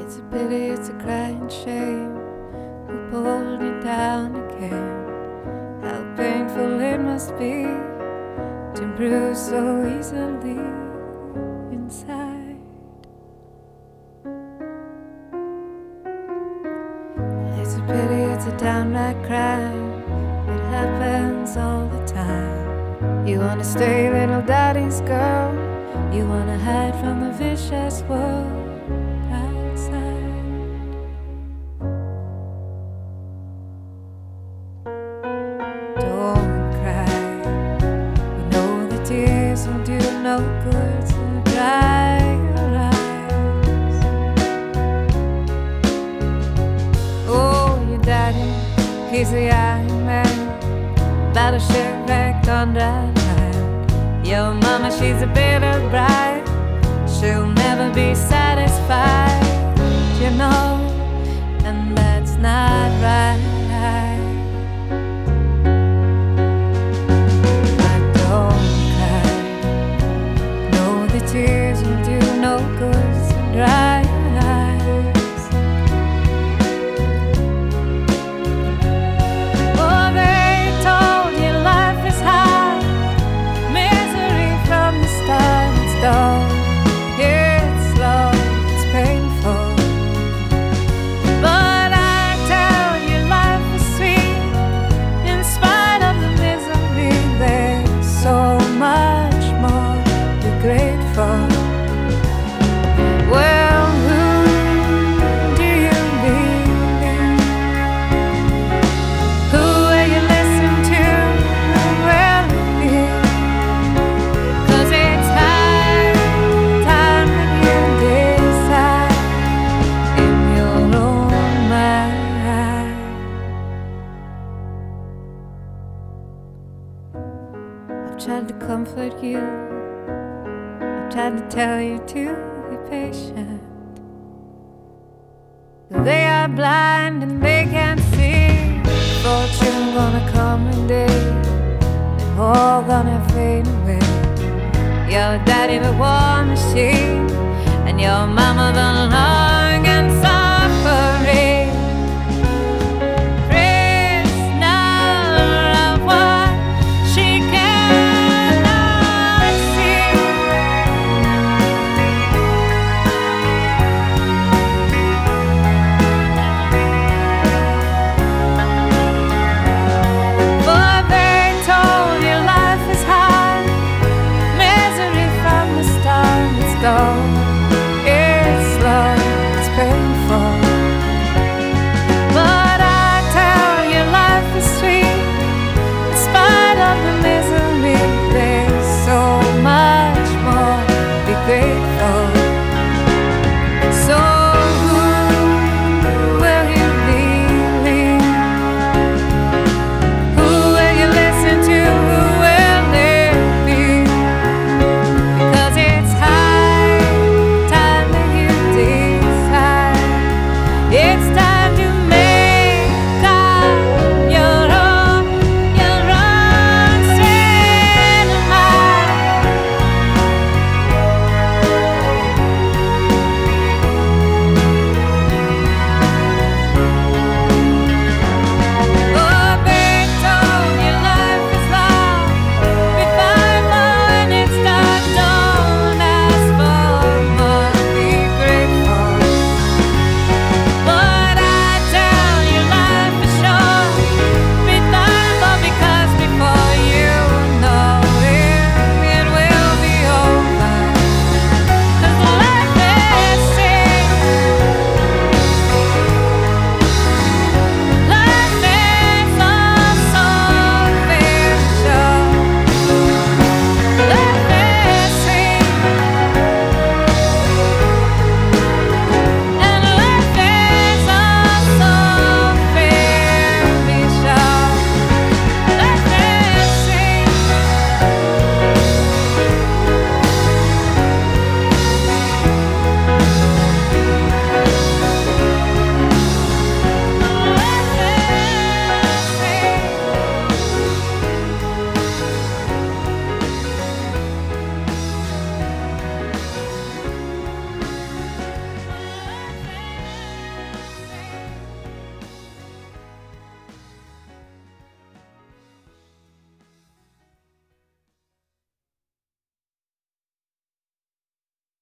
It's a pity, it's a crying shame who pulled you down again. How painful it must be to bruise so easily inside. It's a pity, it's a downright crime. It happens all the time. You wanna stay little daddy's girl. You wanna hide from the vicious world outside. Don't cry. You know the tears will do no good, so dry your eyes. Oh, your daddy, he's a young man, battleship wrecked on dry land. Your mama, she's a bitter bride. She'll never be satisfied, you know, and that's not right. But don't cry. No, the tears will do no good, so dry your eyes. Oh, they told you life is hard, misery from the start. It's dull, it's slow, it's painful. But I tell you life is sweet. In spite of the misery, there's so much more to be grateful. Well, who do you believe? Who will you listen to? Who will it be? 'Cause it's high time that you decide in your own mind. I've tried to comfort you. I've tried to tell you to be patient. They are blind and they can't see. Fortune gonna come and day, they're all gonna fade away. Your daddy the war machine, and your mama the